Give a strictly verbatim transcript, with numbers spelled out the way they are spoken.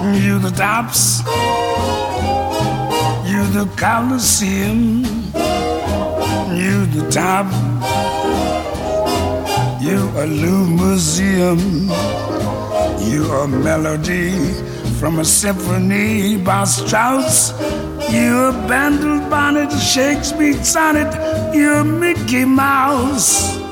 You the tops, you the Coliseum, you the top, you a new museum, you a melody from a symphony by Strauss, you a Bandel bonnet, Shakespeare sonnet, you a Mickey Mouse.